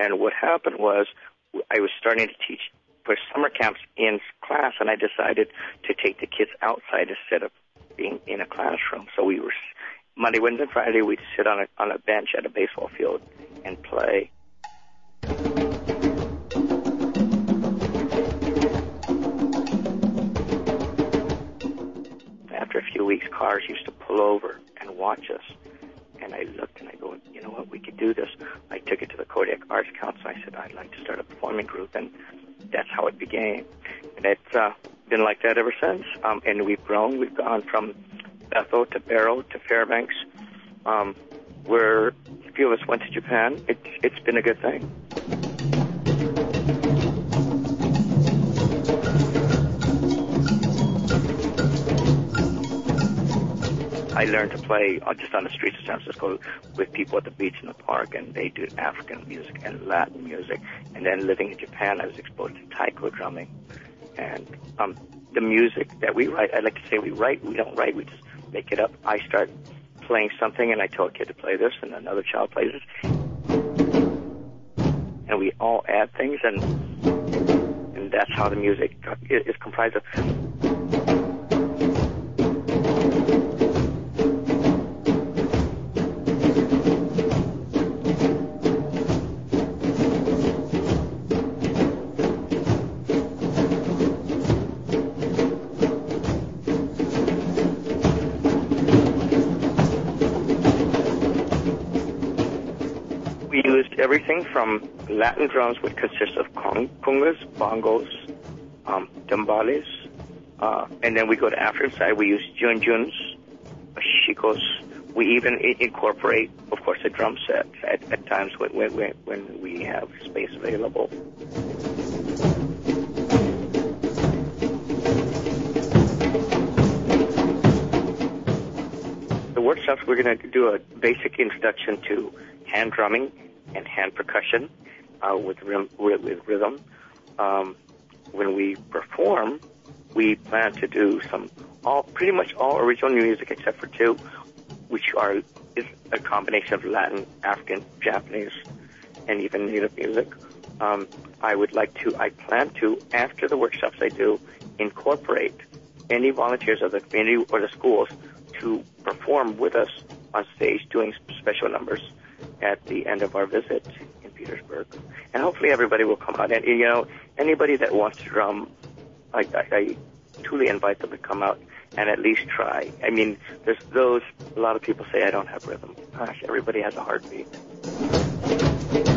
And what happened was I was starting to teach for summer camps in class, and I decided to take the kids outside instead of being in a classroom. So we were Monday, Wednesday, and Friday, we'd sit on a bench at a baseball field and play. After a few weeks, cars used to pull over and watch us. And I looked and I go, you know what, we could do this. I took it to the Kodiak Arts Council. I said, I'd like to start a performing group, and that's how it began. And it's been like that ever since. And we've grown. We've gone from Bethel to Barrow to Fairbanks, where a few of us went to Japan. It's been a good thing. I learned to play just on the streets of San Francisco with people at the beach and the park, and they do African music and Latin music. And then living in Japan, I was exposed to taiko drumming. And the music that we write, I like to say we don't write, we just make it up. I start playing something, and I tell a kid to play this, and another child plays it. And we all add things, and that's how the music is comprised of. Everything from Latin drums, which consists of congas, bongos, timbales, and then we go to African side. We use junjuns, shikos. We even incorporate, of course, a drum set at times when we have space available. The workshops, we're going to do a basic introduction to hand drumming and hand percussion with rhythm. When we perform, we plan to do pretty much all original music except for two, which is a combination of Latin, African, Japanese, and even Native music. I plan to, after the workshops I do, incorporate any volunteers of the community or the schools to perform with us on stage doing special numbers at the end of our visit in Petersburg. And hopefully everybody will come out. And, anybody that wants to drum, I truly invite them to come out and at least try. I mean, a lot of people say I don't have rhythm. Gosh, everybody has a heartbeat.